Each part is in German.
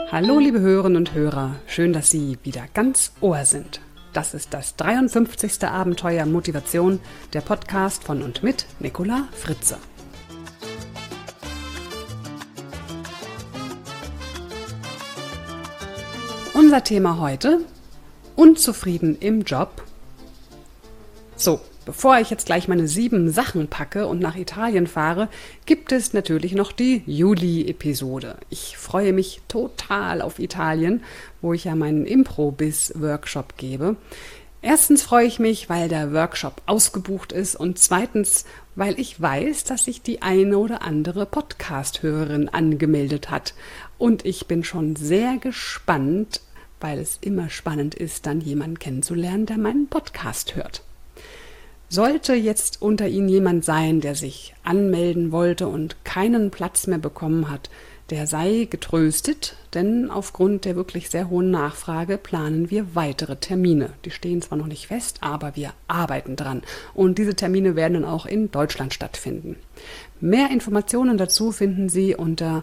Hallo liebe Hörerinnen und Hörer, schön, dass Sie wieder ganz Ohr sind. Das ist das 53. Abenteuer Motivation, der Podcast von und mit Nicola Fritze. Unser Thema heute: Unzufrieden im Job. So, bevor ich jetzt gleich meine 7 Sachen packe und nach Italien fahre, gibt es natürlich noch die Juli-Episode. Ich freue mich total auf Italien, wo ich ja meinen Impro-Biz-Workshop gebe. Erstens freue ich mich, weil der Workshop ausgebucht ist, und zweitens, weil ich weiß, dass sich die eine oder andere Podcast-Hörerin angemeldet hat. Und ich bin schon sehr gespannt, weil es immer spannend ist, dann jemanden kennenzulernen, der meinen Podcast hört. Sollte jetzt unter Ihnen jemand sein, der sich anmelden wollte und keinen Platz mehr bekommen hat, der sei getröstet, denn aufgrund der wirklich sehr hohen Nachfrage planen wir weitere Termine. Die stehen zwar noch nicht fest, aber wir arbeiten dran. Und diese Termine werden dann auch in Deutschland stattfinden. Mehr Informationen dazu finden Sie unter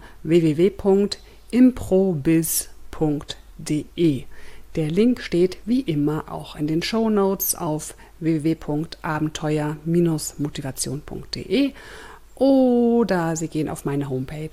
www.improbiz.de. Der Link steht wie immer auch in den Shownotes auf www.abenteuer-motivation.de oder Sie gehen auf meine Homepage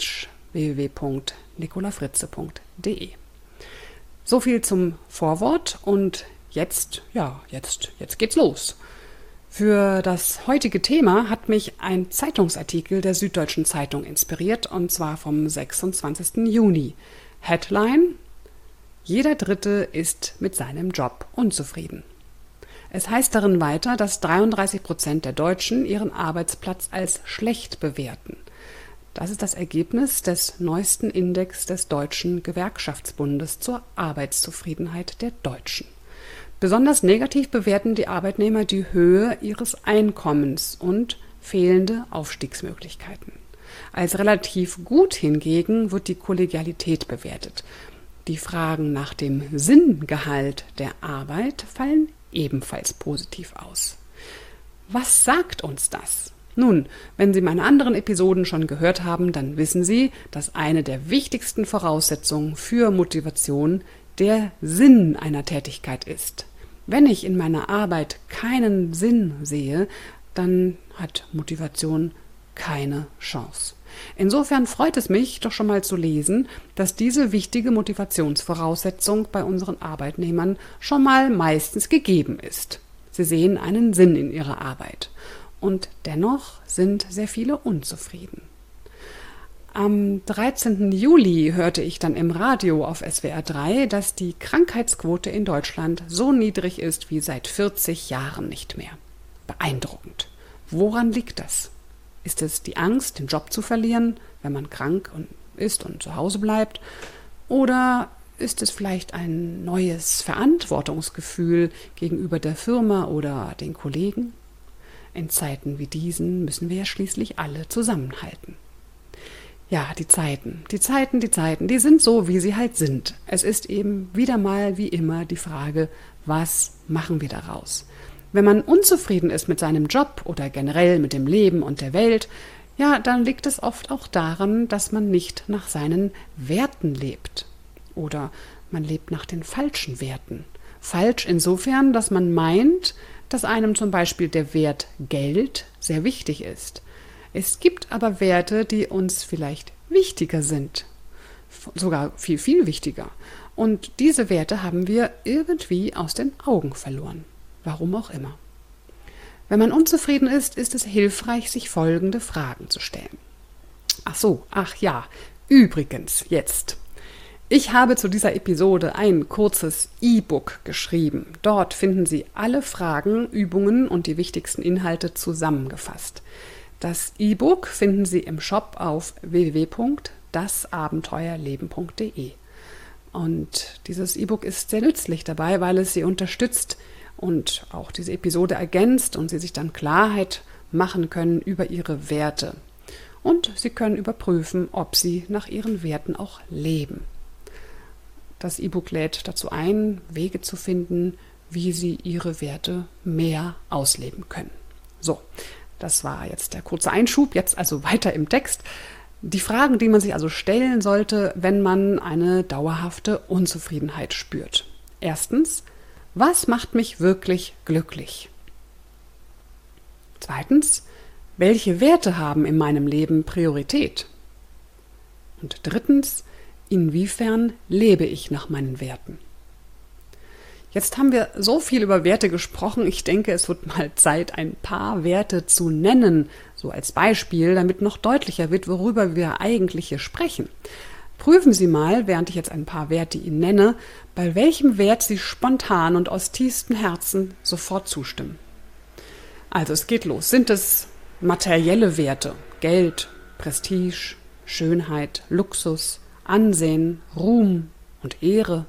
www.nicolafritze.de. So viel zum Vorwort und jetzt geht's los. Für das heutige Thema hat mich ein Zeitungsartikel der Süddeutschen Zeitung inspiriert, und zwar vom 26. Juni. Headline: Jeder Dritte ist mit seinem Job unzufrieden. Es heißt darin weiter, dass 33% der Deutschen ihren Arbeitsplatz als schlecht bewerten. Das ist das Ergebnis des neuesten Index des Deutschen Gewerkschaftsbundes zur Arbeitszufriedenheit der Deutschen. Besonders negativ bewerten die Arbeitnehmer die Höhe ihres Einkommens und fehlende Aufstiegsmöglichkeiten. Als relativ gut hingegen wird die Kollegialität bewertet. Die Fragen nach dem Sinngehalt der Arbeit fallen ebenfalls positiv aus. Was sagt uns das? Nun, wenn Sie meine anderen Episoden schon gehört haben, dann wissen Sie, dass eine der wichtigsten Voraussetzungen für Motivation der Sinn einer Tätigkeit ist. Wenn ich in meiner Arbeit keinen Sinn sehe, dann hat Motivation keine Chance. Insofern freut es mich doch schon mal zu lesen, dass diese wichtige Motivationsvoraussetzung bei unseren Arbeitnehmern schon mal meistens gegeben ist. Sie sehen einen Sinn in ihrer Arbeit. Und dennoch sind sehr viele unzufrieden. Am 13. Juli hörte ich dann im Radio auf SWR 3, dass die Krankheitsquote in Deutschland so niedrig ist wie seit 40 Jahren nicht mehr. Beeindruckend. Woran liegt das? Ist es die Angst, den Job zu verlieren, wenn man krank ist und zu Hause bleibt? Oder ist es vielleicht ein neues Verantwortungsgefühl gegenüber der Firma oder den Kollegen? In Zeiten wie diesen müssen wir ja schließlich alle zusammenhalten. Ja, die Zeiten, die sind so, wie sie halt sind. Es ist eben wieder mal wie immer die Frage, was machen wir daraus? Wenn man unzufrieden ist mit seinem Job oder generell mit dem Leben und der Welt, ja, dann liegt es oft auch daran, dass man nicht nach seinen Werten lebt. Oder man lebt nach den falschen Werten. Falsch insofern, dass man meint, dass einem zum Beispiel der Wert Geld sehr wichtig ist. Es gibt aber Werte, die uns vielleicht wichtiger sind. Sogar viel, viel wichtiger. Und diese Werte haben wir irgendwie aus den Augen verloren. Warum auch immer. Wenn man unzufrieden ist, ist es hilfreich, sich folgende Fragen zu stellen. Übrigens, jetzt. Ich habe zu dieser Episode ein kurzes E-Book geschrieben. Dort finden Sie alle Fragen, Übungen und die wichtigsten Inhalte zusammengefasst. Das E-Book finden Sie im Shop auf www.dasabenteuerleben.de. Und dieses E-Book ist sehr nützlich dabei, weil es Sie unterstützt und auch diese Episode ergänzt und Sie sich dann Klarheit machen können über Ihre Werte. Und Sie können überprüfen, ob Sie nach Ihren Werten auch leben. Das E-Book lädt dazu ein, Wege zu finden, wie Sie Ihre Werte mehr ausleben können. So, das war jetzt der kurze Einschub, jetzt also weiter im Text. Die Fragen, die man sich also stellen sollte, wenn man eine dauerhafte Unzufriedenheit spürt. Erstens, was macht mich wirklich glücklich? Zweitens, welche Werte haben in meinem Leben Priorität? Und drittens, inwiefern lebe ich nach meinen Werten? Jetzt haben wir so viel über Werte gesprochen. Ich denke, es wird mal Zeit, ein paar Werte zu nennen, so als Beispiel, damit noch deutlicher wird, worüber wir eigentlich hier sprechen. Prüfen Sie mal, während ich jetzt ein paar Werte Ihnen nenne, bei welchem Wert Sie spontan und aus tiefstem Herzen sofort zustimmen. Also es geht los. Sind es materielle Werte, Geld, Prestige, Schönheit, Luxus, Ansehen, Ruhm und Ehre?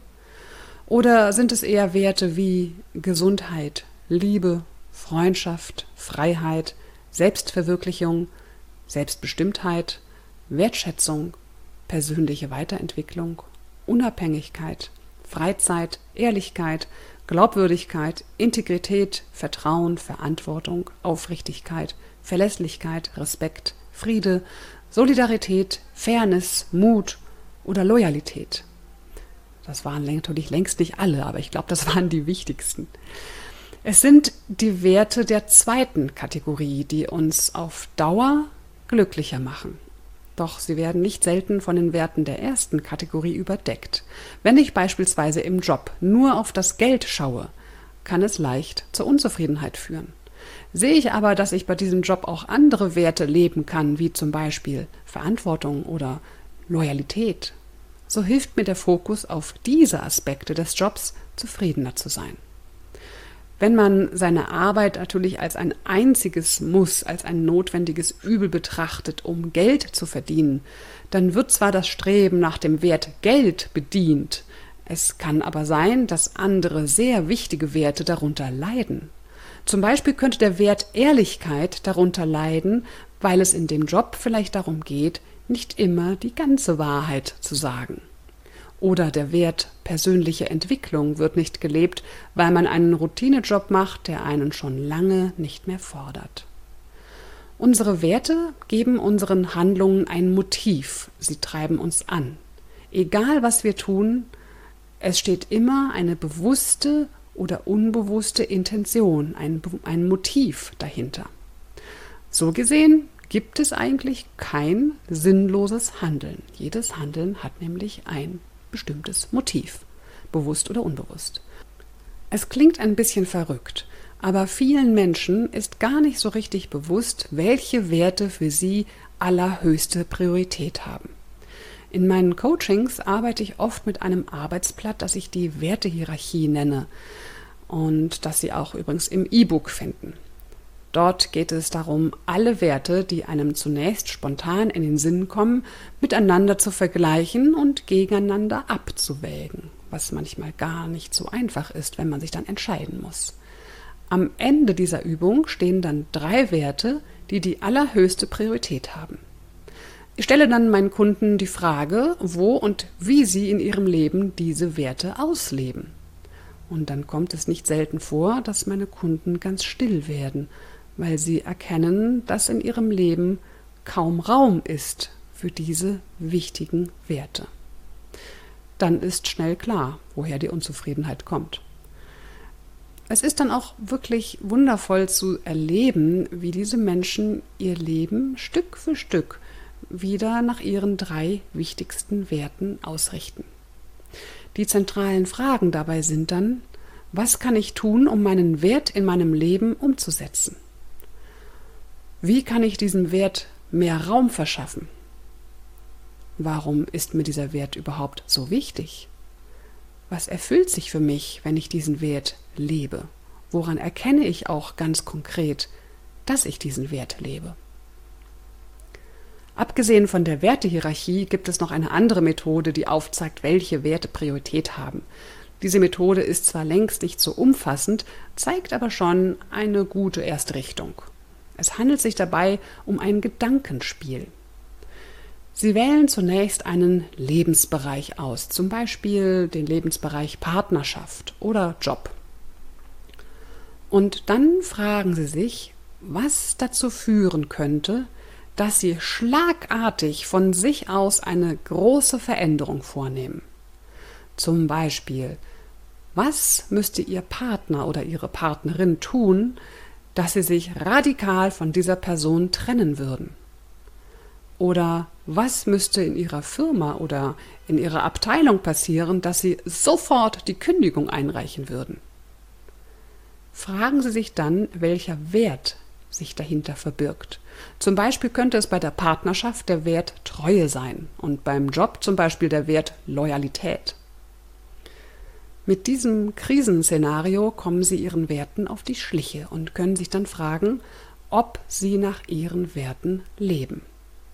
Oder sind es eher Werte wie Gesundheit, Liebe, Freundschaft, Freiheit, Selbstverwirklichung, Selbstbestimmtheit, Wertschätzung, persönliche Weiterentwicklung, Unabhängigkeit, Freizeit, Ehrlichkeit, Glaubwürdigkeit, Integrität, Vertrauen, Verantwortung, Aufrichtigkeit, Verlässlichkeit, Respekt, Friede, Solidarität, Fairness, Mut oder Loyalität? Das waren natürlich längst nicht alle, aber ich glaube, das waren die wichtigsten. Es sind die Werte der zweiten Kategorie, die uns auf Dauer glücklicher machen. Doch sie werden nicht selten von den Werten der ersten Kategorie überdeckt. Wenn ich beispielsweise im Job nur auf das Geld schaue, kann es leicht zur Unzufriedenheit führen. Sehe ich aber, dass ich bei diesem Job auch andere Werte leben kann, wie zum Beispiel Verantwortung oder Loyalität, so hilft mir der Fokus auf diese Aspekte des Jobs, zufriedener zu sein. Wenn man seine Arbeit natürlich als ein einziges Muss, als ein notwendiges Übel betrachtet, um Geld zu verdienen, dann wird zwar das Streben nach dem Wert Geld bedient, es kann aber sein, dass andere sehr wichtige Werte darunter leiden. Zum Beispiel könnte der Wert Ehrlichkeit darunter leiden, weil es in dem Job vielleicht darum geht, nicht immer die ganze Wahrheit zu sagen. Oder der Wert persönliche Entwicklung wird nicht gelebt, weil man einen Routinejob macht, der einen schon lange nicht mehr fordert. Unsere Werte geben unseren Handlungen ein Motiv, sie treiben uns an. Egal was wir tun, es steht immer eine bewusste oder unbewusste Intention, ein Motiv dahinter. So gesehen gibt es eigentlich kein sinnloses Handeln. Jedes Handeln hat nämlich ein bestimmtes Motiv, bewusst oder unbewusst. Es klingt ein bisschen verrückt, aber vielen Menschen ist gar nicht so richtig bewusst, welche Werte für sie allerhöchste Priorität haben. In meinen Coachings arbeite ich oft mit einem Arbeitsblatt, das ich die Wertehierarchie nenne und das Sie auch übrigens im E-Book finden. Dort geht es darum, alle Werte, die einem zunächst spontan in den Sinn kommen, miteinander zu vergleichen und gegeneinander abzuwägen, was manchmal gar nicht so einfach ist, wenn man sich dann entscheiden muss. Am Ende dieser Übung stehen dann 3 Werte, die die allerhöchste Priorität haben. Ich stelle dann meinen Kunden die Frage, wo und wie sie in ihrem Leben diese Werte ausleben. Und dann kommt es nicht selten vor, dass meine Kunden ganz still werden, weil sie erkennen, dass in ihrem Leben kaum Raum ist für diese wichtigen Werte. Dann ist schnell klar, woher die Unzufriedenheit kommt. Es ist dann auch wirklich wundervoll zu erleben, wie diese Menschen ihr Leben Stück für Stück wieder nach ihren 3 wichtigsten Werten ausrichten. Die zentralen Fragen dabei sind dann: Was kann ich tun, um meinen Wert in meinem Leben umzusetzen? Wie kann ich diesem Wert mehr Raum verschaffen? Warum ist mir dieser Wert überhaupt so wichtig? Was erfüllt sich für mich, wenn ich diesen Wert lebe? Woran erkenne ich auch ganz konkret, dass ich diesen Wert lebe? Abgesehen von der Wertehierarchie gibt es noch eine andere Methode, die aufzeigt, welche Werte Priorität haben. Diese Methode ist zwar längst nicht so umfassend, zeigt aber schon eine gute erste Richtung. Es handelt sich dabei um ein Gedankenspiel. Sie wählen zunächst einen Lebensbereich aus, zum Beispiel den Lebensbereich Partnerschaft oder Job. Und dann fragen Sie sich, was dazu führen könnte, dass sie schlagartig von sich aus eine große Veränderung vornehmen. Zum Beispiel, was müsste Ihr Partner oder Ihre Partnerin tun, dass Sie sich radikal von dieser Person trennen würden? Oder was müsste in Ihrer Firma oder in Ihrer Abteilung passieren, dass Sie sofort die Kündigung einreichen würden? Fragen Sie sich dann, welcher Wert sich dahinter verbirgt. Zum Beispiel könnte es bei der Partnerschaft der Wert Treue sein und beim Job zum Beispiel der Wert Loyalität. Mit diesem Krisenszenario kommen Sie Ihren Werten auf die Schliche und können sich dann fragen, ob Sie nach Ihren Werten leben.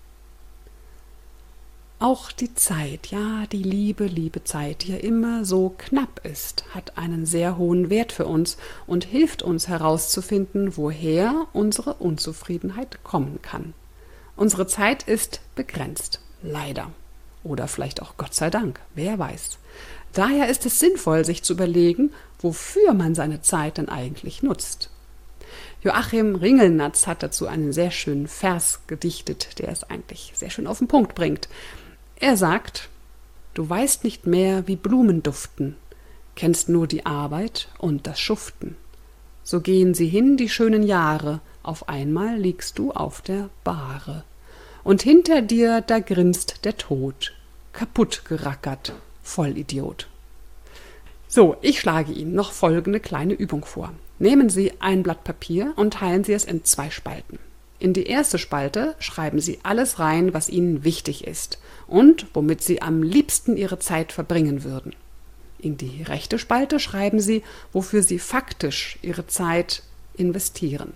Auch die Zeit, ja, die liebe Zeit, die ja immer so knapp ist, hat einen sehr hohen Wert für uns und hilft uns herauszufinden, woher unsere Unzufriedenheit kommen kann. Unsere Zeit ist begrenzt, leider. Oder vielleicht auch Gott sei Dank, wer weiß. Daher ist es sinnvoll, sich zu überlegen, wofür man seine Zeit denn eigentlich nutzt. Joachim Ringelnatz hat dazu einen sehr schönen Vers gedichtet, der es eigentlich sehr schön auf den Punkt bringt. Er sagt, du weißt nicht mehr, wie Blumen duften, kennst nur die Arbeit und das Schuften. So gehen sie hin, die schönen Jahre, auf einmal liegst du auf der Bahre. Und hinter dir, da grinst der Tod, kaputt gerackert, Vollidiot. So, ich schlage Ihnen noch folgende kleine Übung vor. Nehmen Sie ein Blatt Papier und teilen Sie es in 2 Spalten. In die erste Spalte schreiben Sie alles rein, was Ihnen wichtig ist und womit Sie am liebsten Ihre Zeit verbringen würden. In die rechte Spalte schreiben Sie, wofür Sie faktisch Ihre Zeit investieren.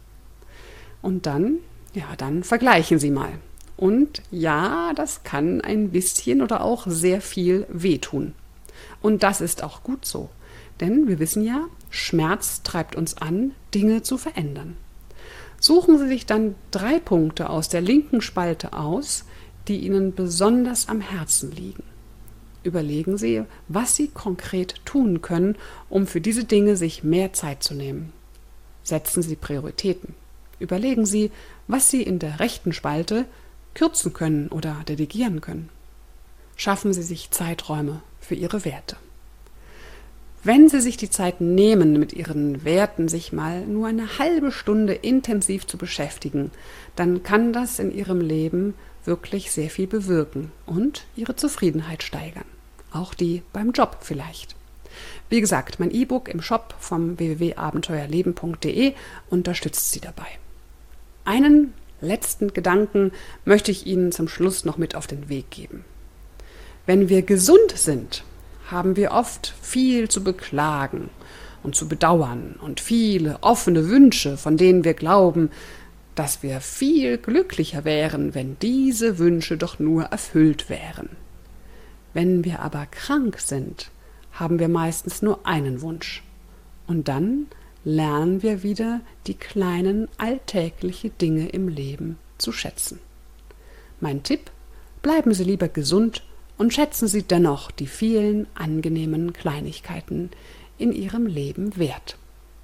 Und dann vergleichen Sie mal. Und ja, das kann ein bisschen oder auch sehr viel wehtun. Und das ist auch gut so. Denn wir wissen ja, Schmerz treibt uns an, Dinge zu verändern. Suchen Sie sich dann 3 Punkte aus der linken Spalte aus, die Ihnen besonders am Herzen liegen. Überlegen Sie, was Sie konkret tun können, um für diese Dinge sich mehr Zeit zu nehmen. Setzen Sie Prioritäten. Überlegen Sie, was Sie in der rechten Spalte kürzen können oder delegieren können. Schaffen Sie sich Zeiträume für Ihre Werte. Wenn Sie sich die Zeit nehmen, mit Ihren Werten sich mal nur eine halbe Stunde intensiv zu beschäftigen, dann kann das in Ihrem Leben wirklich sehr viel bewirken und Ihre Zufriedenheit steigern. Auch die beim Job vielleicht. Wie gesagt, mein E-Book im Shop vom www.abenteuerleben.de unterstützt Sie dabei. Einen letzten Gedanken möchte ich Ihnen zum Schluss noch mit auf den Weg geben. Wenn wir gesund sind, haben wir oft viel zu beklagen und zu bedauern und viele offene Wünsche, von denen wir glauben, dass wir viel glücklicher wären, wenn diese Wünsche doch nur erfüllt wären. Wenn wir aber krank sind, haben wir meistens nur einen Wunsch. Und dann lernen wir wieder die kleinen alltäglichen Dinge im Leben zu schätzen. Mein Tipp: bleiben Sie lieber gesund und schätzen Sie dennoch die vielen angenehmen Kleinigkeiten in Ihrem Leben wert.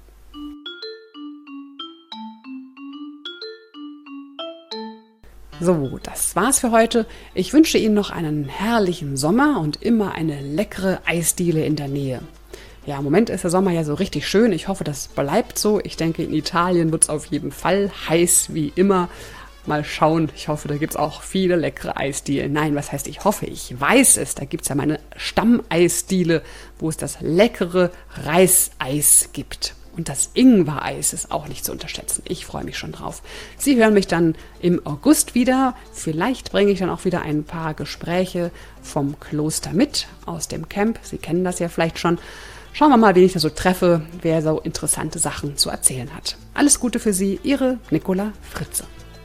So, das war's für heute. Ich wünsche Ihnen noch einen herrlichen Sommer und immer eine leckere Eisdiele in der Nähe. Ja, im Moment ist der Sommer ja so richtig schön. Ich hoffe, das bleibt so. Ich denke, in Italien wird es auf jeden Fall heiß wie immer. Mal schauen, ich hoffe, da gibt es auch viele leckere Eisdielen. Nein, was heißt ich hoffe? Ich weiß es. Da gibt es ja meine Stammeisdiele, wo es das leckere Reiseis gibt. Und das Ingwer-Eis ist auch nicht zu unterschätzen. Ich freue mich schon drauf. Sie hören mich dann im August wieder. Vielleicht bringe ich dann auch wieder ein paar Gespräche vom Kloster mit, aus dem Camp. Sie kennen das ja vielleicht schon. Schauen wir mal, wen ich da so treffe, wer so interessante Sachen zu erzählen hat. Alles Gute für Sie, Ihre Nicola Fritze.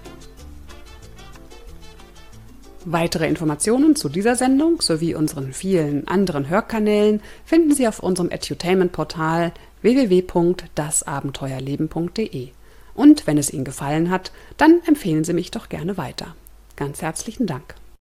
Weitere Informationen zu dieser Sendung sowie unseren vielen anderen Hörkanälen finden Sie auf unserem Edutainment-Portal www.dasabenteuerleben.de. Und wenn es Ihnen gefallen hat, dann empfehlen Sie mich doch gerne weiter. Ganz herzlichen Dank.